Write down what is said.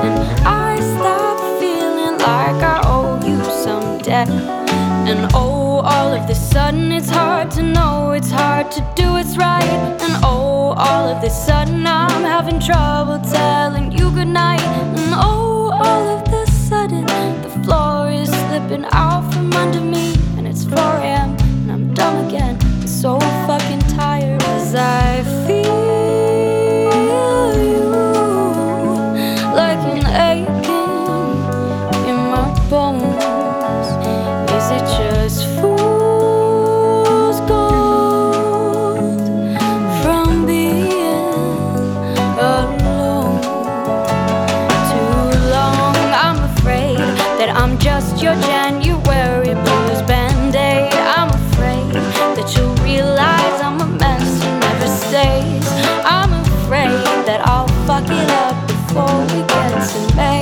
And I stop feeling like I owe you some debt. And oh, all of a sudden it's hard to know, it's hard to do what's right. And oh, all of a sudden I'm having trouble telling you goodnight. And oh, all of a sudden the floor is slipping out from under me. And it's 4 a.m. and I'm dumb again, so fucking tired. As I feel you like an aching in my bones. Is it just fool's gold from being alone? Too long, I'm afraid that I'm just your January blues band-aid. I'm afraid that you'll realize I'm a mess who never stays. I'm afraid that I'll fuck it up before we get to May.